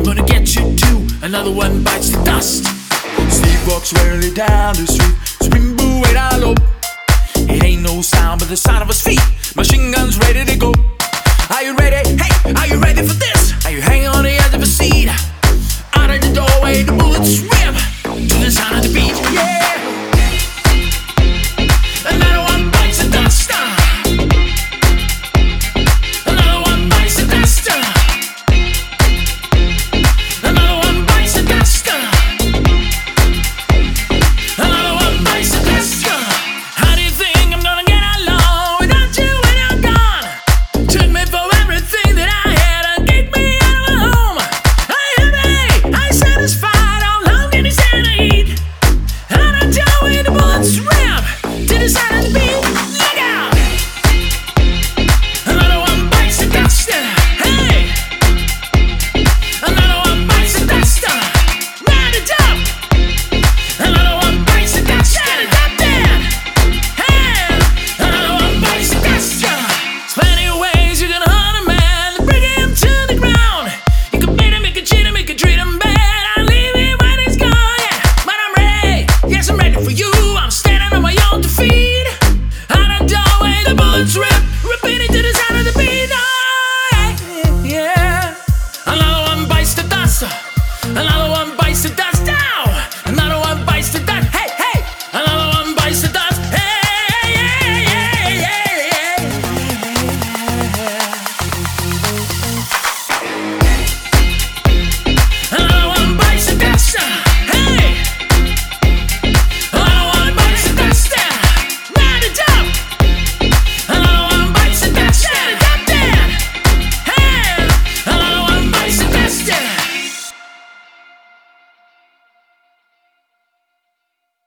I'm gonna get you too. Another one bites the dust. Steve walks warily down the street, screaming boo, way down low. It ain't no sound but the sound of his feet. Machine guns ready to go. Are you ready? Hey, are you ready for this?